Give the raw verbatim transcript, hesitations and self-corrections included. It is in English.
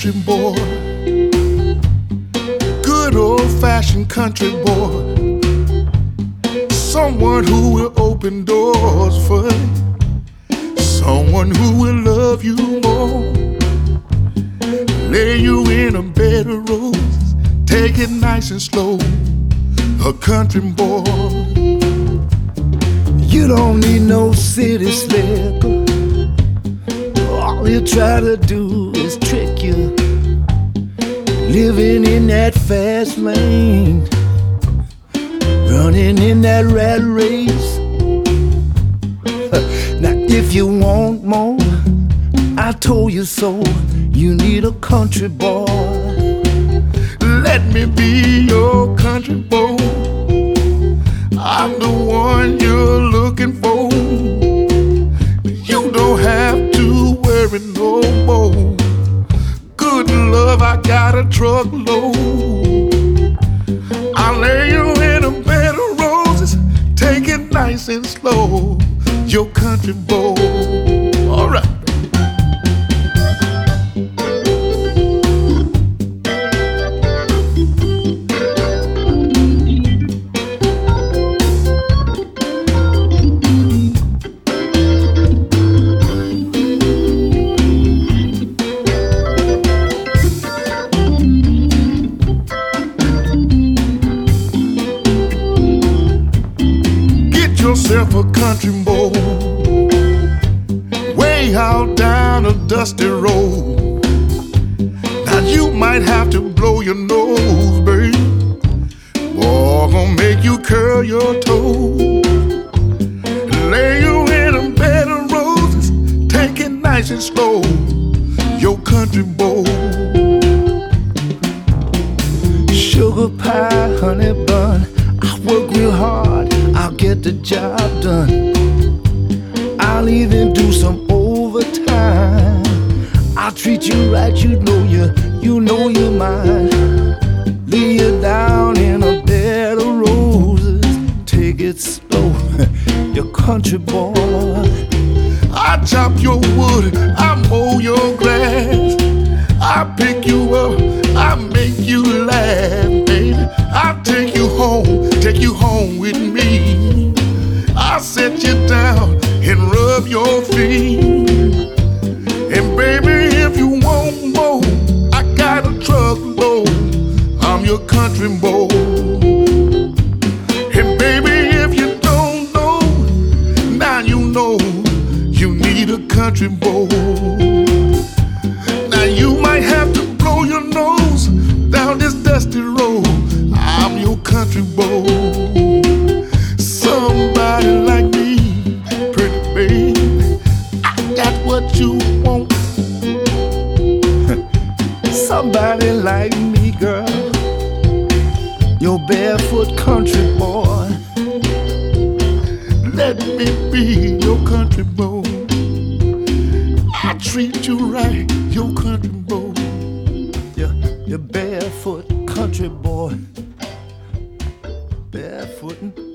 country boy, good old-fashioned country boy, someone who will open doors for you, someone who will love you more, lay you in a bed of roses, take it nice and slow, a country boy. You don't need no city slicker. All you try to do is trick you, living in that fast lane, running in that rat race. Now if you want more, I told you so, you need a country boy. Let me be your country boy, I'm the one you're looking for. You don't have to worry no more, good love I got a truckload. I'll lay you in a bed of roses, take it nice and slow, your country boy. All right. Yourself a country boy, way out down a dusty road. Now you might have to blow your nose, babe, or gonna make you curl your toes. Lay you in a bed of roses, take it nice and slow, your country boy. Sugar pie, honey bun, I work real hard, I'll get the job done. I'll even do some overtime. I'll treat you right, you know you, you know you're mine. Lay you down in a bed of roses, take it slow, your country boy. I chop your wood, I mow your grass, I pick you up, I make you laugh, baby. I'll take you home, take you home with me. I'll set you down and rub your feet. And baby, if you want more, I got a truckload, I'm your country boy. And baby, if you don't know, now you know, you need a country boy. Now you might have to blow your nose down this dusty road, I'm your country boy. Somebody like me, pretty baby, I got what you want. Somebody like me, girl, your barefoot country boy. Let me be your country boy, I treat you right, your country boy. Your, your barefoot country boy, barefootin'.